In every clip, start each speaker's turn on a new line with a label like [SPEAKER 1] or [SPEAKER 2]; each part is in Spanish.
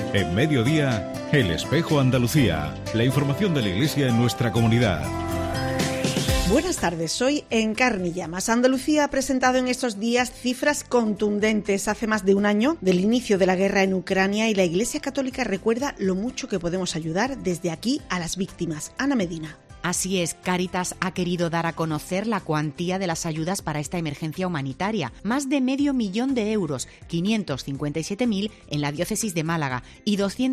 [SPEAKER 1] En Mediodía, El Espejo Andalucía. La información de la Iglesia en nuestra comunidad.
[SPEAKER 2] Buenas tardes, soy Encarni Llamas. Andalucía ha presentado en estos días cifras contundentes. Hace más de un año del inicio de la guerra en Ucrania y la Iglesia Católica recuerda lo mucho que podemos ayudar desde aquí a las víctimas. Ana Medina.
[SPEAKER 3] Así es, Cáritas ha querido dar a conocer la cuantía de las ayudas para esta emergencia humanitaria. Más de medio millón de euros, 557.000 en la diócesis de Málaga y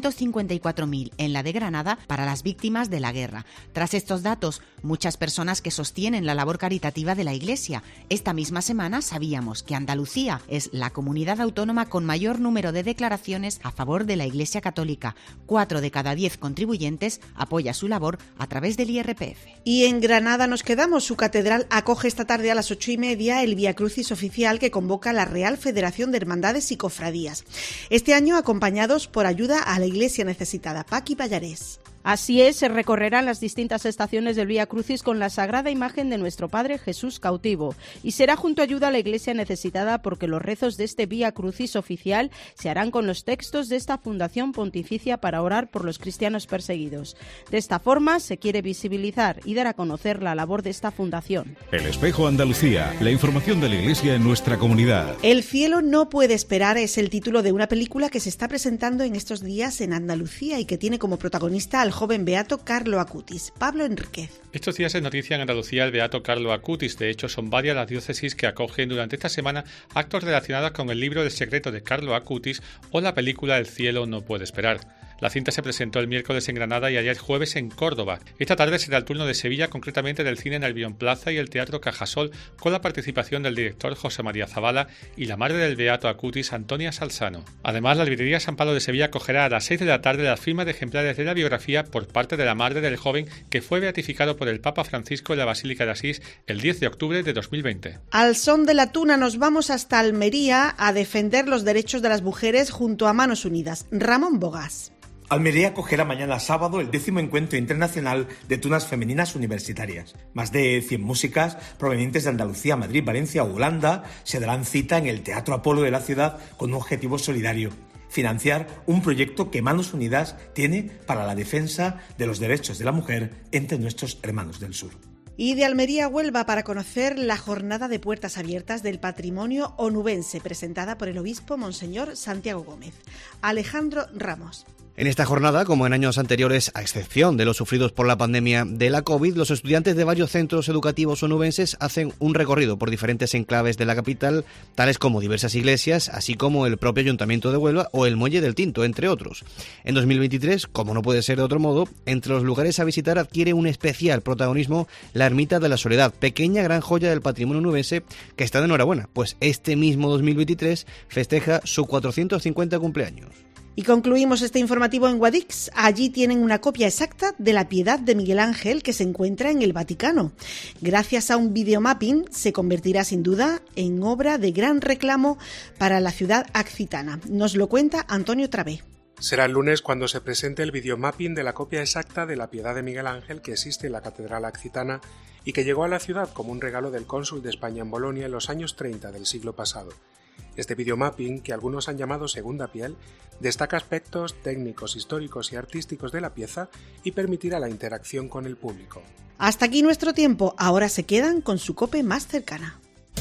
[SPEAKER 3] 254.000 en la de Granada para las víctimas de la guerra. Tras estos datos, muchas personas que sostienen la labor caritativa de la Iglesia. Esta misma semana sabíamos que Andalucía es la comunidad autónoma con mayor número de declaraciones a favor de la Iglesia Católica. 4 de cada 10 contribuyentes apoya su labor a través del IRPF.
[SPEAKER 2] Y en Granada nos quedamos. Su catedral acoge esta tarde a las 8:30 el Vía Crucis oficial que convoca la Real Federación de Hermandades y Cofradías. Este año acompañados por ayuda a la Iglesia necesitada. Paqui Pallarés.
[SPEAKER 4] Así es, se recorrerán las distintas estaciones del Vía Crucis con la sagrada imagen de nuestro Padre Jesús cautivo y será junto a ayuda a la Iglesia necesitada porque los rezos de este Vía Crucis oficial se harán con los textos de esta Fundación Pontificia para orar por los cristianos perseguidos. De esta forma se quiere visibilizar y dar a conocer la labor de esta fundación.
[SPEAKER 1] El Espejo Andalucía, la información de la Iglesia en nuestra comunidad.
[SPEAKER 2] El cielo no puede esperar es el título de una película que se está presentando en estos días en Andalucía y que tiene como protagonista al joven beato Carlo Acutis. Pablo Enríquez.
[SPEAKER 5] Estos días es noticia en Andalucía el beato Carlo Acutis. De hecho, son varias las diócesis que acogen durante esta semana actos relacionados con el libro El secreto de Carlo Acutis o la película El cielo no puede esperar. La cinta se presentó el miércoles en Granada y ayer jueves en Córdoba. Esta tarde será el turno de Sevilla, concretamente del Cine Nervión Plaza y el Teatro Cajasol, con la participación del director José María Zavala y la madre del beato Acutis, Antonia Salsano. Además, la librería San Pablo de Sevilla acogerá a las 6 de la tarde la firma de ejemplares de la biografía por parte de la madre del joven que fue beatificado por el Papa Francisco en la Basílica de Asís el 10 de octubre de 2020.
[SPEAKER 2] Al son de la tuna nos vamos hasta Almería a defender los derechos de las mujeres junto a Manos Unidas. Ramón Bogas.
[SPEAKER 6] Almería acogerá mañana sábado el 10º Encuentro Internacional de Tunas Femeninas Universitarias. Más de 100 músicas provenientes de Andalucía, Madrid, Valencia o Holanda se darán cita en el Teatro Apolo de la ciudad con un objetivo solidario: financiar un proyecto que Manos Unidas tiene para la defensa de los derechos de la mujer entre nuestros hermanos del sur.
[SPEAKER 2] Y de Almería a Huelva para conocer la jornada de puertas abiertas del patrimonio onubense presentada por el obispo Monseñor Santiago Gómez. Alejandro Ramos.
[SPEAKER 7] En esta jornada, como en años anteriores, a excepción de los sufridos por la pandemia de la COVID, los estudiantes de varios centros educativos onubenses hacen un recorrido por diferentes enclaves de la capital, tales como diversas iglesias, así como el propio Ayuntamiento de Huelva o el Muelle del Tinto, entre otros. En 2023, como no puede ser de otro modo, entre los lugares a visitar adquiere un especial protagonismo la Ermita de la Soledad, pequeña gran joya del patrimonio onubense que está de enhorabuena, pues este mismo 2023 festeja su 450 cumpleaños.
[SPEAKER 2] Y concluimos este informativo en Guadix. Allí tienen una copia exacta de la Piedad de Miguel Ángel que se encuentra en el Vaticano. Gracias a un videomapping se convertirá sin duda en obra de gran reclamo para la ciudad accitana. Nos lo cuenta Antonio Travé.
[SPEAKER 8] Será el lunes cuando se presente el videomapping de la copia exacta de la Piedad de Miguel Ángel que existe en la Catedral Accitana y que llegó a la ciudad como un regalo del cónsul de España en Bolonia en los años 30 del siglo pasado. Este videomapping, que algunos han llamado segunda piel, destaca aspectos técnicos, históricos y artísticos de la pieza y permitirá la interacción con el público.
[SPEAKER 2] Hasta aquí nuestro tiempo. Ahora se quedan con su COPE más cercana.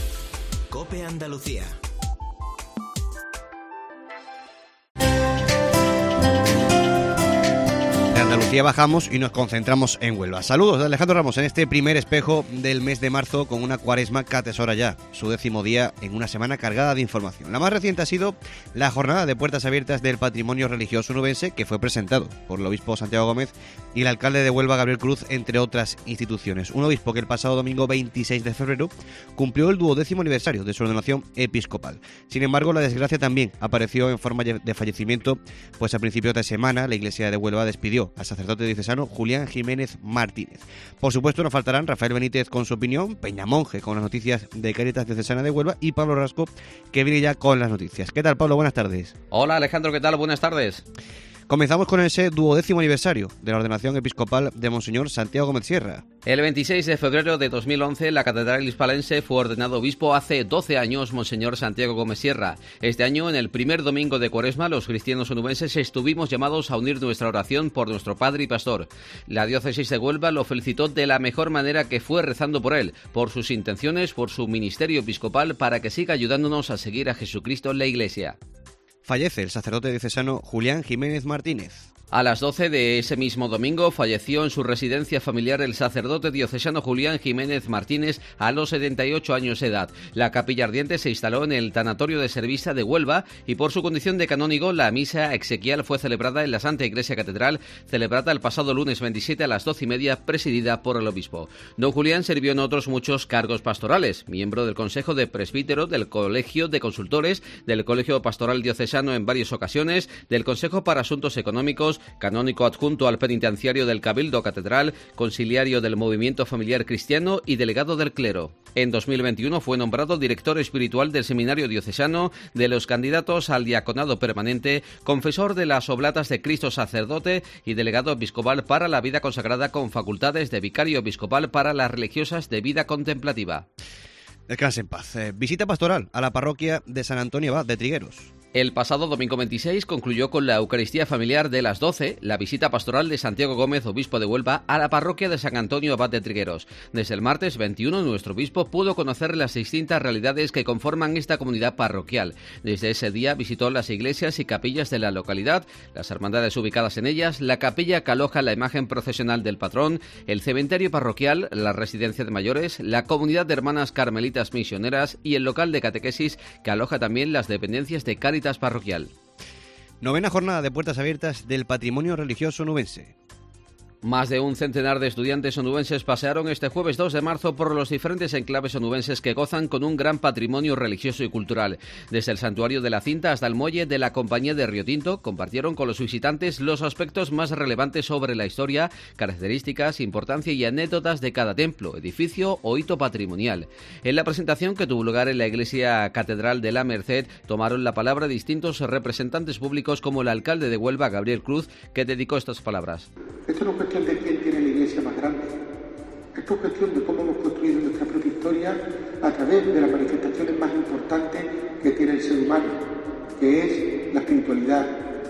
[SPEAKER 9] COPE Andalucía.
[SPEAKER 7] Andalucía bajamos y nos concentramos en Huelva. Saludos de Alejandro Ramos en este primer espejo del mes de marzo con una cuaresma que atesora ya su 10º día en una semana cargada de información. La más reciente ha sido la jornada de puertas abiertas del patrimonio religioso onubense que fue presentado por el obispo Santiago Gómez y el alcalde de Huelva Gabriel Cruz, entre otras instituciones. Un obispo que el pasado domingo 26 de febrero cumplió el 12º aniversario de su ordenación episcopal. Sin embargo, la desgracia también apareció en forma de fallecimiento, pues a principios de semana la iglesia de Huelva despidió al sacerdote diocesano Julián Jiménez Martínez. Por supuesto, no faltarán Rafael Benítez con su opinión, Peñamonje con las noticias de Cáritas Diocesana de Huelva y Pablo Rasco, que viene ya con las noticias. ¿Qué tal, Pablo? Buenas tardes.
[SPEAKER 10] Hola, Alejandro, ¿qué tal? Buenas tardes.
[SPEAKER 7] Comenzamos con ese 12º aniversario de la ordenación episcopal de Monseñor Santiago Gómez Sierra.
[SPEAKER 10] El 26 de febrero de 2011, la Catedral Hispalense fue ordenado obispo hace 12 años Monseñor Santiago Gómez Sierra. Este año, en el primer domingo de Cuaresma, los cristianos onubenses estuvimos llamados a unir nuestra oración por nuestro padre y pastor. La diócesis de Huelva lo felicitó de la mejor manera, que fue rezando por él, por sus intenciones, por su ministerio episcopal, para que siga ayudándonos a seguir a Jesucristo en la Iglesia.
[SPEAKER 7] Fallece el sacerdote diocesano Julián Jiménez Martínez.
[SPEAKER 10] A las 12 de ese mismo domingo falleció en su residencia familiar el sacerdote diocesano Julián Jiménez Martínez a los 78 años de edad. La capilla ardiente se instaló en el tanatorio de Servisa de Huelva y por su condición de canónigo la misa exequial fue celebrada en la Santa Iglesia Catedral, celebrada el pasado lunes 27 a las 12:30, presidida por el obispo. Don Julián sirvió en otros muchos cargos pastorales, miembro del Consejo de Presbíteros, del Colegio de Consultores, del Colegio Pastoral Diocesano en varias ocasiones, del Consejo para Asuntos Económicos, canónico adjunto al penitenciario del Cabildo Catedral, conciliario del Movimiento Familiar Cristiano y delegado del clero. En 2021 fue nombrado director espiritual del Seminario Diocesano, de los candidatos al diaconado permanente, confesor de las Oblatas de Cristo Sacerdote y delegado episcopal para la vida consagrada, con facultades de vicario episcopal para las religiosas de vida contemplativa.
[SPEAKER 7] Descanse en paz. Visita pastoral a la parroquia de San Antonio Abad de Trigueros.
[SPEAKER 10] El pasado domingo 26 concluyó con la Eucaristía familiar de las 12 la visita pastoral de Santiago Gómez, obispo de Huelva, a la parroquia de San Antonio Abad de Trigueros. Desde el martes 21 nuestro obispo pudo conocer las distintas realidades que conforman esta comunidad parroquial. Desde ese día visitó las iglesias y capillas de la localidad, las hermandades ubicadas en ellas, la capilla que aloja la imagen procesional del patrón, el cementerio parroquial, la residencia de mayores, la comunidad de hermanas carmelitas misioneras y el local de catequesis que aloja también las dependencias de Cáritas parroquial.
[SPEAKER 7] Novena jornada de puertas abiertas del patrimonio religioso onubense.
[SPEAKER 10] Más de un centenar de estudiantes onubenses pasearon este jueves 2 de marzo por los diferentes enclaves onubenses que gozan con un gran patrimonio religioso y cultural. Desde el Santuario de la Cinta hasta el muelle de la Compañía de Río Tinto, compartieron con los visitantes los aspectos más relevantes sobre la historia, características, importancia y anécdotas de cada templo, edificio o hito patrimonial. En la presentación, que tuvo lugar en la Iglesia Catedral de la Merced, tomaron la palabra distintos representantes públicos, como el alcalde de Huelva, Gabriel Cruz, que dedicó estas palabras.
[SPEAKER 11] Esto no es cuestión de quién tiene la iglesia más grande. Esto es cuestión de cómo hemos construido nuestra propia historia a través de las manifestaciones más importantes que tiene el ser humano, que es la espiritualidad,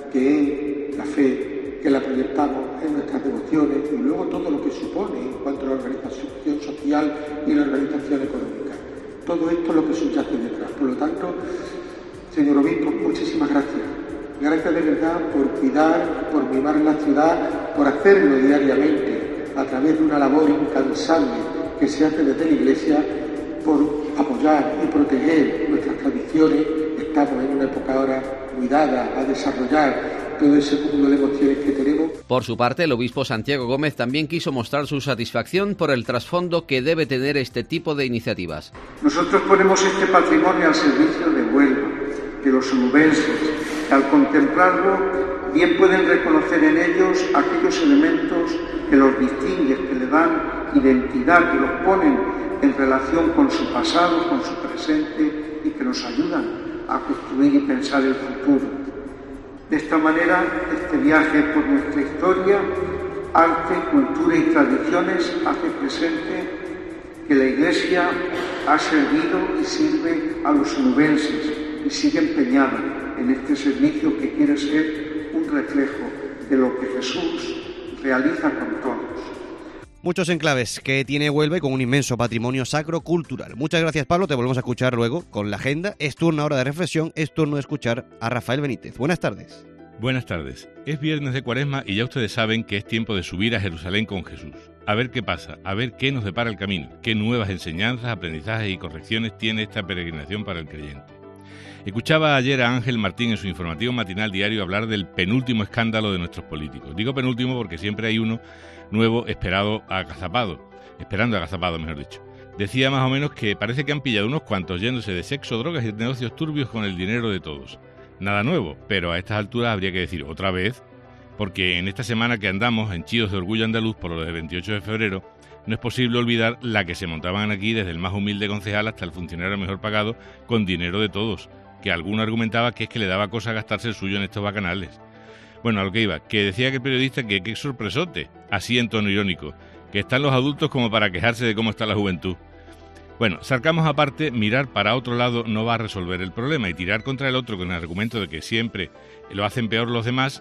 [SPEAKER 11] que es la fe, que la proyectamos en nuestras devociones y luego todo lo que supone en cuanto a la organización social y la organización económica. Todo esto es lo que subyace detrás. Por lo tanto, señor obispo, muchísimas gracias. Gracias de verdad por cuidar, por mimar la ciudad, por hacerlo diariamente a través de una labor incansable que se hace desde la Iglesia, por apoyar y proteger nuestras tradiciones. Estamos en una época ahora muy dada a desarrollar todo ese cúmulo de emociones que tenemos.
[SPEAKER 10] Por su parte, el obispo Santiago Gómez también quiso mostrar su satisfacción por el trasfondo que debe tener este tipo de iniciativas.
[SPEAKER 11] Nosotros ponemos este patrimonio al servicio de Huelva, de los onubenses, que al contemplarlo bien pueden reconocer en ellos aquellos elementos que los distinguen, que le dan identidad, que los ponen en relación con su pasado, con su presente y que nos ayudan a construir y pensar el futuro. De esta manera, este viaje por nuestra historia, arte, cultura y tradiciones hace presente que la Iglesia ha servido y sirve a los onubenses y sigue empeñada en este servicio que quiere ser un reflejo de lo que Jesús realiza con todos.
[SPEAKER 7] Muchos enclaves que tiene Huelva y con un inmenso patrimonio sacro-cultural. Muchas gracias, Pablo. Te volvemos a escuchar luego con la agenda. Es turno ahora de reflexión, es turno de escuchar a Rafael Benítez. Buenas tardes.
[SPEAKER 12] Buenas tardes. Es viernes de Cuaresma y ya ustedes saben que es tiempo de subir a Jerusalén con Jesús. A ver qué pasa, a ver qué nos depara el camino, qué nuevas enseñanzas, aprendizajes y correcciones tiene esta peregrinación para el creyente. Escuchaba ayer a Ángel Martín en su informativo matinal diario hablar del penúltimo escándalo de nuestros políticos. Digo penúltimo porque siempre hay uno nuevo esperando agazapado, mejor dicho. Decía más o menos que parece que han pillado unos cuantos yéndose de sexo, drogas y negocios turbios con el dinero de todos. Nada nuevo, pero a estas alturas habría que decir otra vez, porque en esta semana que andamos henchidos de orgullo andaluz por lo del 28 de febrero, no es posible olvidar la que se montaban aquí desde el más humilde concejal hasta el funcionario mejor pagado con dinero de todos, que alguno argumentaba que es que le daba cosa gastarse el suyo en estos bacanales. Bueno, a lo que iba, que decía que el periodista que qué sorpresote, así en tono irónico, que están los adultos como para quejarse de cómo está la juventud. Bueno, sarcasmos aparte, mirar para otro lado no va a resolver el problema, y tirar contra el otro con el argumento de que siempre lo hacen peor los demás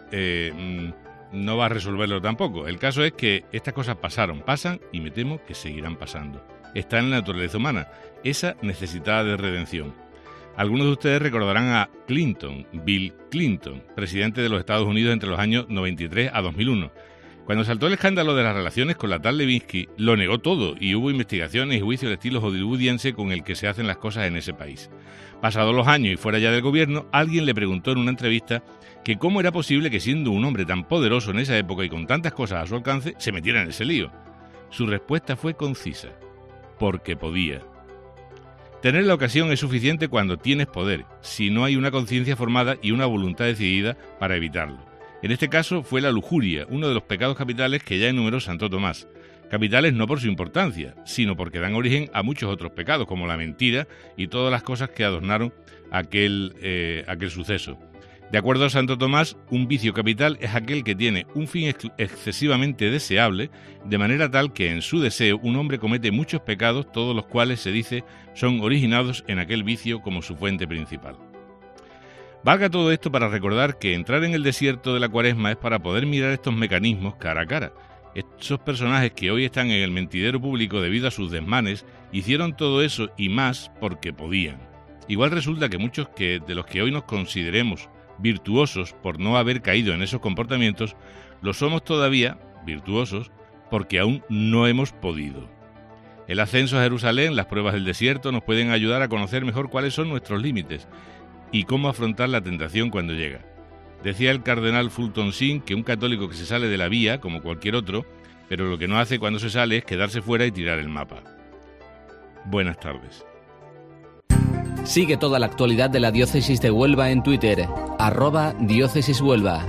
[SPEAKER 12] no va a resolverlo tampoco. El caso es que estas cosas pasan y me temo que seguirán pasando. Está en la naturaleza humana, esa necesitada de redención. Algunos de ustedes recordarán a Clinton, Bill Clinton, presidente de los Estados Unidos entre los años 93 a 2001. Cuando saltó el escándalo de las relaciones con la tal Lewinsky, lo negó todo y hubo investigaciones y juicios de estilo hollywoodiense con el que se hacen las cosas en ese país. Pasados los años y fuera ya del gobierno, alguien le preguntó en una entrevista que cómo era posible que siendo un hombre tan poderoso en esa época y con tantas cosas a su alcance, se metiera en ese lío. Su respuesta fue concisa: porque podía. Tener la ocasión es suficiente cuando tienes poder, si no hay una conciencia formada y una voluntad decidida para evitarlo. En este caso fue la lujuria, uno de los pecados capitales que ya enumeró Santo Tomás. Capitales no por su importancia, sino porque dan origen a muchos otros pecados, como la mentira y todas las cosas que adornaron aquel suceso. De acuerdo a Santo Tomás, un vicio capital es aquel que tiene un fin excesivamente deseable, de manera tal que en su deseo un hombre comete muchos pecados, todos los cuales, se dice, son originados en aquel vicio como su fuente principal. Valga todo esto para recordar que entrar en el desierto de la Cuaresma es para poder mirar estos mecanismos cara a cara. Esos personajes que hoy están en el mentidero público debido a sus desmanes, hicieron todo eso y más porque podían. Igual resulta que muchos de los que hoy nos consideremos virtuosos por no haber caído en esos comportamientos, lo somos todavía virtuosos porque aún no hemos podido. El ascenso a Jerusalén, las pruebas del desierto nos pueden ayudar a conocer mejor cuáles son nuestros límites y cómo afrontar la tentación cuando llega. Decía el cardenal Fulton Sheen que un católico que se sale de la vía, como cualquier otro, pero lo que no hace cuando se sale es quedarse fuera y tirar el mapa. Buenas tardes.
[SPEAKER 10] Sigue toda la actualidad de la Diócesis de Huelva en Twitter, @diócesishuelva.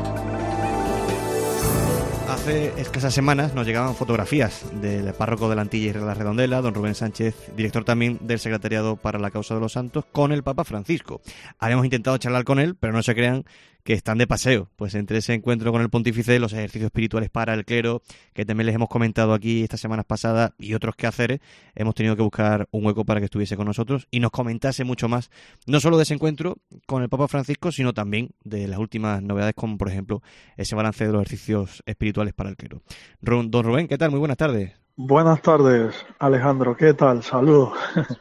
[SPEAKER 7] Hace escasas semanas nos llegaban fotografías del párroco de la Antilla y la Redondela, don Rubén Sánchez, director también del Secretariado para la Causa de los Santos, con el Papa Francisco. Habíamos intentado charlar con él, pero no se crean que están de paseo, pues entre ese encuentro con el pontífice, los ejercicios espirituales para el clero, que también les hemos comentado aquí estas semanas pasadas, y otros quehaceres, hemos tenido que buscar un hueco para que estuviese con nosotros y nos comentase mucho más, no solo de ese encuentro con el Papa Francisco, sino también de las últimas novedades, como por ejemplo ese balance de los ejercicios espirituales para el clero. Don Rubén, ¿qué tal? Muy buenas tardes.
[SPEAKER 13] Buenas tardes, Alejandro, ¿qué tal? Saludos.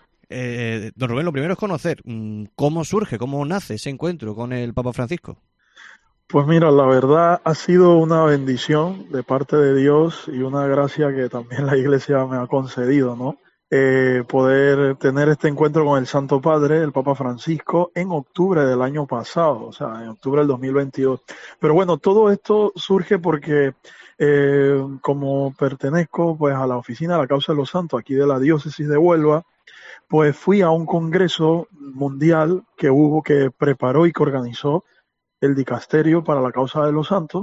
[SPEAKER 7] Don Rubén, lo primero es conocer cómo surge, cómo nace ese encuentro con el Papa Francisco.
[SPEAKER 13] Pues mira, la verdad ha sido una bendición de parte de Dios y una gracia que también la Iglesia me ha concedido, ¿no? Poder tener este encuentro con el Santo Padre, el Papa Francisco, en octubre del año pasado, o sea, en octubre del 2022. Pero bueno, todo esto surge porque como pertenezco pues a la Oficina de la Causa de los Santos aquí de la Diócesis de Huelva, pues fui a un congreso mundial que preparó y que organizó el Dicasterio para la Causa de los Santos,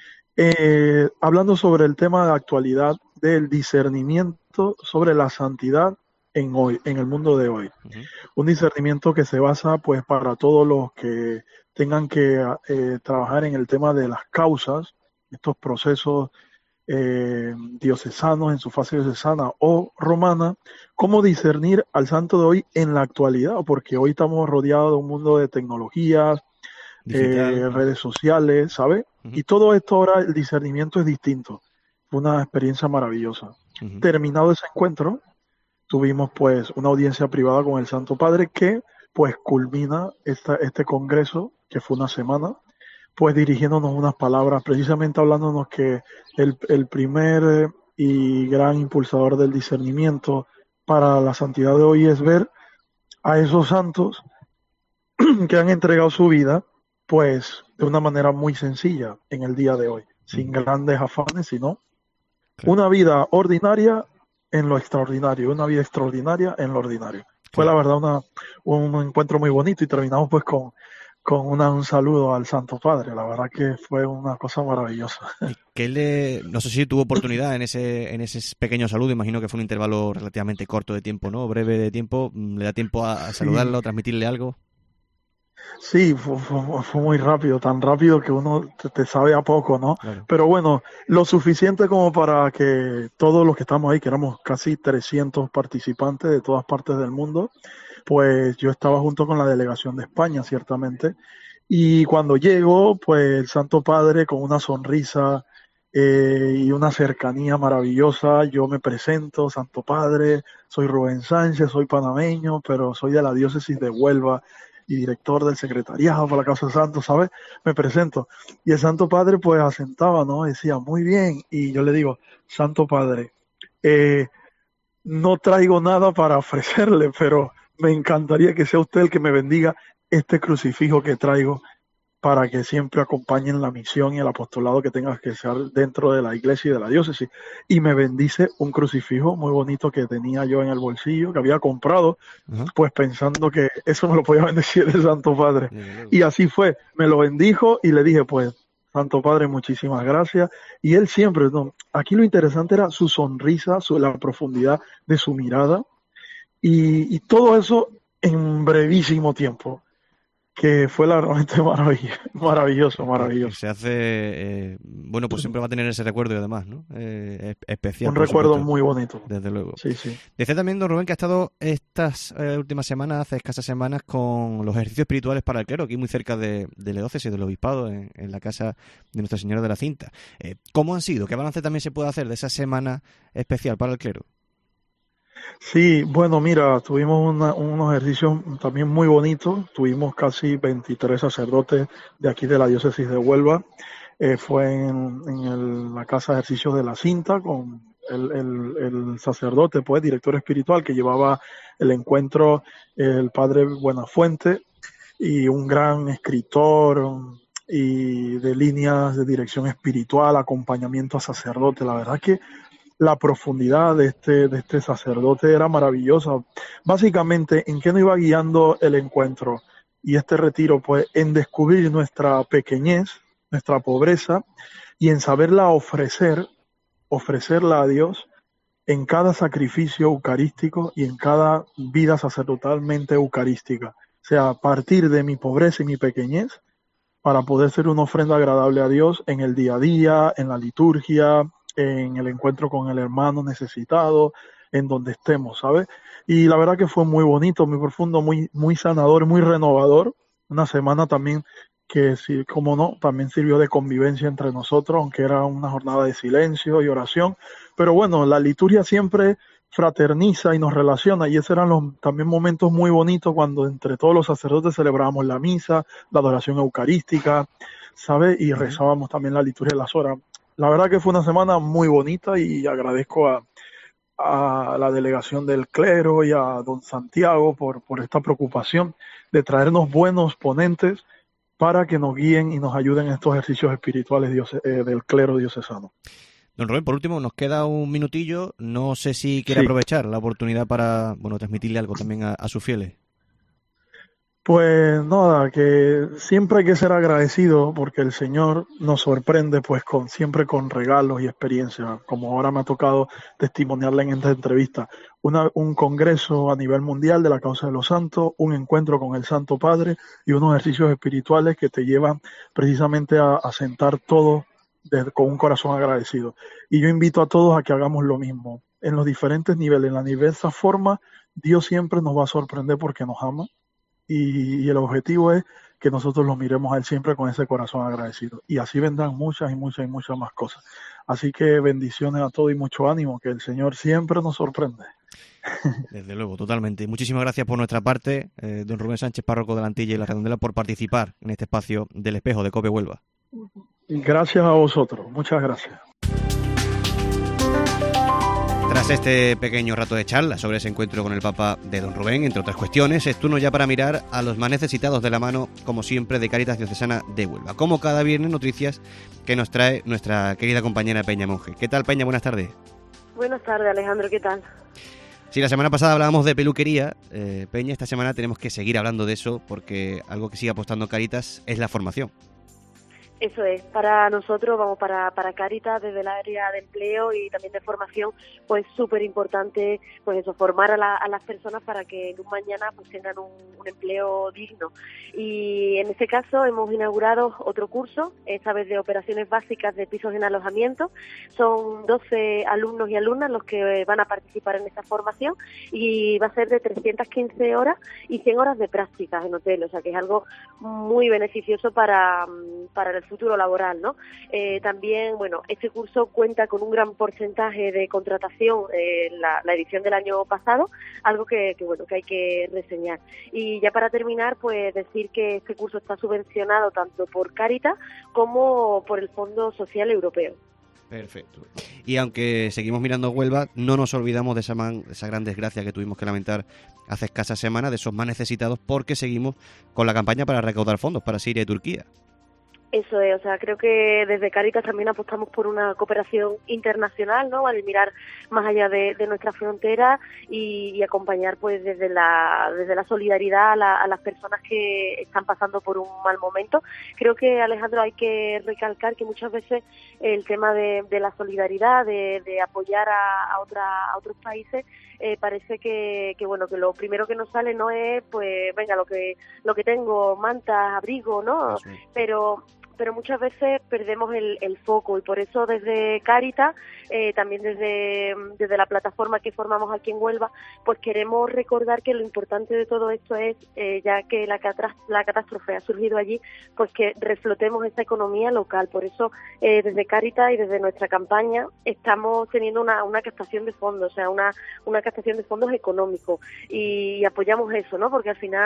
[SPEAKER 13] hablando sobre el tema de actualidad del discernimiento sobre la santidad en el mundo de hoy. Un discernimiento que se basa pues para todos los que tengan que trabajar en el tema de las causas, estos procesos diocesanos en su fase diocesana o romana, cómo discernir al santo de hoy en la actualidad, porque hoy estamos rodeados de un mundo de tecnologías, redes sociales, ¿sabes? Y todo esto ahora el discernimiento es distinto. Fue una experiencia maravillosa. Terminado ese encuentro, tuvimos pues una audiencia privada con el Santo Padre que pues culmina este congreso, que fue una semana, pues dirigiéndonos unas palabras, precisamente hablándonos que el primer y gran impulsador del discernimiento para la santidad de hoy es ver a esos santos que han entregado su vida pues de una manera muy sencilla en el día de hoy, sin grandes afanes, sino una vida ordinaria en lo extraordinario, una vida extraordinaria en lo ordinario. Fue la verdad un encuentro muy bonito y terminamos pues con un saludo al Santo Padre. La verdad que fue una cosa maravillosa.
[SPEAKER 7] No sé si tuvo oportunidad en ese pequeño saludo, imagino que fue un intervalo relativamente corto de tiempo, ¿no? Breve de tiempo, ¿le da tiempo a saludarlo, a transmitirle algo?
[SPEAKER 13] Sí, fue muy rápido, tan rápido que uno te sabe a poco, ¿no?
[SPEAKER 7] Claro.
[SPEAKER 13] Pero bueno, lo suficiente como para que todos los que estamos ahí, que éramos casi 300 participantes de todas partes del mundo, pues yo estaba junto con la delegación de España, ciertamente. Y cuando llego, pues el Santo Padre con una sonrisa y una cercanía maravillosa, yo me presento, Santo Padre, soy Rubén Sánchez, soy panameño, pero soy de la diócesis de Huelva y director del secretariado para la Causa de Santos, ¿sabes? Me presento. Y el Santo Padre pues asentaba, ¿no? Decía, muy bien. Y yo le digo, Santo Padre, no traigo nada para ofrecerle, pero me encantaría que sea usted el que me bendiga este crucifijo que traigo para que siempre acompañen la misión y el apostolado que tenga que ser dentro de la iglesia y de la diócesis. Y me bendice un crucifijo muy bonito que tenía yo en el bolsillo, que había comprado, pues pensando que eso me lo podía bendecir el Santo Padre. Y así fue, me lo bendijo y le dije, pues, Santo Padre, muchísimas gracias. Y él siempre, no, aquí lo interesante era su sonrisa, la profundidad de su mirada y todo eso en brevísimo tiempo, que fue realmente maravilloso.
[SPEAKER 7] Se hace, bueno, pues siempre va a tener ese recuerdo y además, ¿no? Especial.
[SPEAKER 13] Un recuerdo muy bonito.
[SPEAKER 7] Desde luego.
[SPEAKER 13] Sí, sí.
[SPEAKER 7] Dice también don Rubén que ha estado estas últimas semanas, hace escasas semanas, con los ejercicios espirituales para el clero, aquí muy cerca de la diócesis, del obispado, en la casa de Nuestra Señora de la Cinta. ¿Cómo han sido? ¿Qué balance también se puede hacer de esa semana especial para el clero?
[SPEAKER 13] Sí, bueno, mira, tuvimos unos ejercicios también muy bonitos. Tuvimos casi 23 sacerdotes de aquí de la diócesis de Huelva. Fue en la casa de ejercicios de la Cinta con el sacerdote, pues, director espiritual que llevaba el encuentro, el padre Buenafuente, y un gran escritor y de líneas de dirección espiritual, acompañamiento a sacerdote. La verdad que la profundidad de este sacerdote era maravillosa. Básicamente, ¿en qué nos iba guiando el encuentro y este retiro? Pues en descubrir nuestra pequeñez, nuestra pobreza, y en saberla ofrecerla a Dios en cada sacrificio eucarístico y en cada vida sacerdotalmente eucarística. O sea, partir de mi pobreza y mi pequeñez para poder ser una ofrenda agradable a Dios en el día a día, en la liturgia, en el encuentro con el hermano necesitado, en donde estemos, ¿sabes? Y la verdad que fue muy bonito, muy profundo, muy sanador, muy renovador. Una semana también que, sí, como no, también sirvió de convivencia entre nosotros, aunque era una jornada de silencio y oración. Pero bueno, la liturgia siempre fraterniza y nos relaciona, y esos eran también momentos muy bonitos cuando entre todos los sacerdotes celebrábamos la misa, la adoración eucarística, ¿sabes? Y rezábamos también la liturgia de las horas. La verdad que fue una semana muy bonita y agradezco a la delegación del clero y a don Santiago por esta preocupación de traernos buenos ponentes para que nos guíen y nos ayuden en estos ejercicios espirituales del clero diocesano.
[SPEAKER 7] Don Rubén, por último, nos queda un minutillo. No sé si quiere aprovechar la oportunidad para, bueno, transmitirle algo también a sus fieles.
[SPEAKER 13] Pues nada, que siempre hay que ser agradecido porque el Señor nos sorprende pues siempre con regalos y experiencias, como ahora me ha tocado testimoniarle en esta entrevista. Un congreso a nivel mundial de la causa de los santos, un encuentro con el Santo Padre y unos ejercicios espirituales que te llevan precisamente a sentar todo con un corazón agradecido. Y yo invito a todos a que hagamos lo mismo, en los diferentes niveles, en las diversas formas. Dios siempre nos va a sorprender porque nos ama. Y el objetivo es que nosotros lo miremos a Él siempre con ese corazón agradecido. Y así vendrán muchas y muchas y muchas más cosas. Así que bendiciones a todos y mucho ánimo, que el Señor siempre nos sorprende.
[SPEAKER 7] Desde luego, totalmente. Muchísimas gracias por nuestra parte, don Rubén Sánchez, párroco de la Antilla y la Redondela, por participar en este espacio del Espejo de COPE Huelva.
[SPEAKER 13] Gracias a vosotros. Muchas gracias.
[SPEAKER 7] Tras este pequeño rato de charla sobre ese encuentro con el Papa de don Rubén, entre otras cuestiones, es turno ya para mirar a los más necesitados de la mano, como siempre, de Cáritas Diocesana de Huelva. Como cada viernes, noticias que nos trae nuestra querida compañera Peña Monge. ¿Qué tal, Peña? Buenas tardes.
[SPEAKER 14] Buenas tardes, Alejandro. ¿Qué tal?
[SPEAKER 7] Sí, la semana pasada hablábamos de peluquería. Peña, esta semana tenemos que seguir hablando de eso porque algo que sigue apostando Cáritas es la formación.
[SPEAKER 14] Eso es, para nosotros, para Cáritas, desde el área de empleo y también de formación, pues súper importante, pues eso, formar a las personas para que en un mañana pues tengan un empleo digno. Y en este caso hemos inaugurado otro curso, esta vez de operaciones básicas de pisos en alojamiento. Son 12 alumnos y alumnas los que van a participar en esta formación y va a ser de 315 horas y 100 horas de prácticas en hotel, o sea que es algo muy beneficioso para el futuro laboral, ¿no? También, bueno, este curso cuenta con un gran porcentaje de contratación en la edición del año pasado, algo que hay que reseñar. Y ya para terminar, pues decir que este curso está subvencionado tanto por Cáritas como por el Fondo Social Europeo.
[SPEAKER 7] Perfecto. Y aunque seguimos mirando Huelva, no nos olvidamos de esa gran desgracia que tuvimos que lamentar hace escasas semanas, de esos más necesitados, porque seguimos con la campaña para recaudar fondos para Siria y Turquía.
[SPEAKER 14] Eso es, o sea, creo que desde Cáritas también apostamos por una cooperación internacional, ¿no? Al mirar más allá de nuestra frontera y acompañar, pues, desde la solidaridad a las personas que están pasando por un mal momento. Creo que, Alejandro, hay que recalcar que muchas veces el tema de la solidaridad, de apoyar a otros países, parece que lo primero que nos sale no es, pues, venga, lo que tengo, mantas, abrigo, ¿no? Sí. Pero muchas veces perdemos el foco y por eso desde Cáritas, también desde la plataforma que formamos aquí en Huelva, pues queremos recordar que lo importante de todo esto es, ya que la catástrofe ha surgido allí, pues que reflotemos esa economía local. Por eso desde Cáritas y desde nuestra campaña estamos teniendo una captación de fondos, o sea, una captación de fondos económicos y apoyamos eso, ¿no? Porque al final,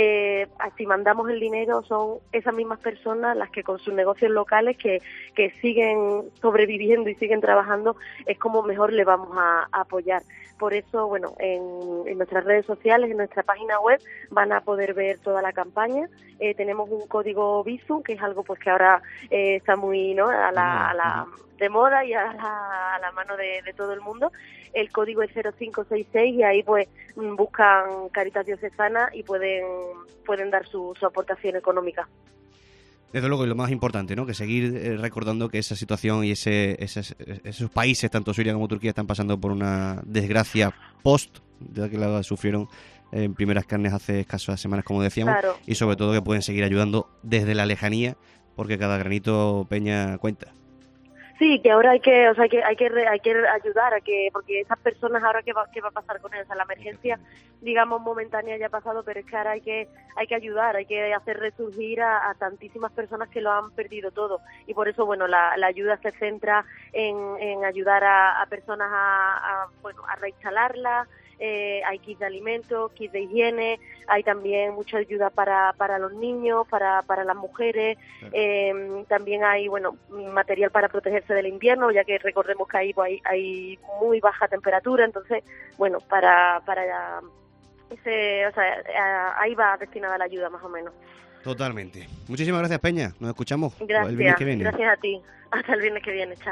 [SPEAKER 14] si mandamos el dinero, son esas mismas personas las que con sus negocios locales que siguen sobreviviendo y siguen trabajando, es como mejor le vamos a apoyar. Por eso, bueno, en nuestras redes sociales, en nuestra página web, van a poder ver toda la campaña. Tenemos un código Bizum, que es algo pues que ahora está muy, ¿no?, a la de moda y a la mano de todo el mundo. El código es 0566 y ahí pues buscan Cáritas Diocesana y pueden dar su aportación económica.
[SPEAKER 7] Desde luego, y lo más importante, ¿no?, que seguir recordando que esa situación y esos países, tanto Siria como Turquía, están pasando por una desgracia post, de que la sufrieron en primeras carnes hace escasas semanas, como decíamos, claro. Y sobre todo que pueden seguir ayudando desde la lejanía, porque cada granito, Peña, cuenta.
[SPEAKER 14] Sí, que ahora hay que ayudar porque esas personas ahora qué va a pasar con ellas. O sea, la emergencia, digamos, momentánea ya ha pasado, pero es que ahora hay que ayudar, hay que hacer resurgir a tantísimas personas que lo han perdido todo. Y por eso, bueno, la ayuda se centra en ayudar a personas a reinstalarlas. Hay kits de alimentos, kits de higiene, hay también mucha ayuda para los niños, para las mujeres, también hay, bueno, material para protegerse del invierno, ya que recordemos que hay muy baja temperatura, entonces, bueno, ahí va destinada la ayuda más o menos.
[SPEAKER 7] Totalmente. Muchísimas gracias, Peña, nos escuchamos
[SPEAKER 14] gracias,
[SPEAKER 7] el viernes que viene.
[SPEAKER 14] Gracias a ti, hasta el viernes que viene, chao.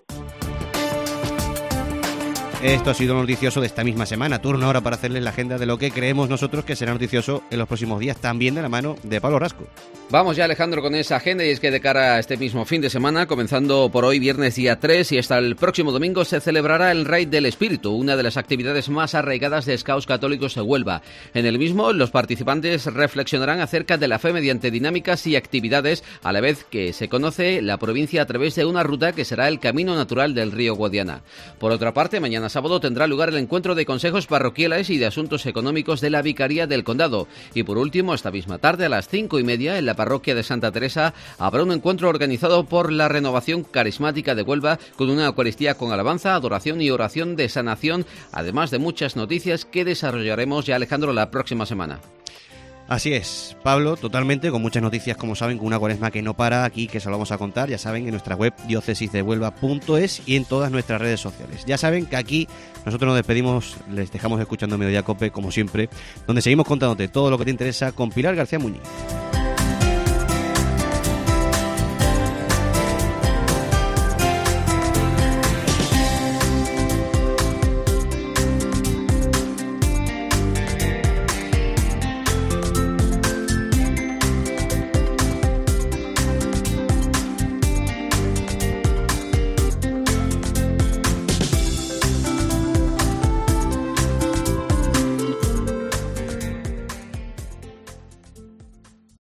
[SPEAKER 7] Esto ha sido lo noticioso de esta misma semana. Turno ahora para hacerles la agenda de lo que creemos nosotros que será noticioso en los próximos días, también de la mano de Pablo Rasco.
[SPEAKER 10] Vamos ya, Alejandro, con esa agenda, y es que de cara a este mismo fin de semana, comenzando por hoy, viernes día 3 y hasta el próximo domingo, se celebrará el Raid del Espíritu, una de las actividades más arraigadas de Scouts Católicos de Huelva. En el mismo, los participantes reflexionarán acerca de la fe mediante dinámicas y actividades, a la vez que se conoce la provincia a través de una ruta que será el Camino Natural del Río Guadiana. Por otra parte, mañana sábado tendrá lugar el encuentro de consejos parroquiales y de asuntos económicos de la Vicaría del Condado. Y por último, esta misma tarde a las 5:30 en la parroquia de Santa Teresa habrá un encuentro organizado por la Renovación Carismática de Huelva con una Eucaristía con alabanza, adoración y oración de sanación, además de muchas noticias que desarrollaremos ya, Alejandro, la próxima semana.
[SPEAKER 7] Así es, Pablo, totalmente, con muchas noticias, como saben, con una cuaresma que no para aquí, que se lo vamos a contar, ya saben, en nuestra web diocesisdehuelva.es y en todas nuestras redes sociales. Ya saben que aquí nosotros nos despedimos, les dejamos escuchando Mediodía Cope, como siempre, donde seguimos contándote todo lo que te interesa con Pilar García Muñiz.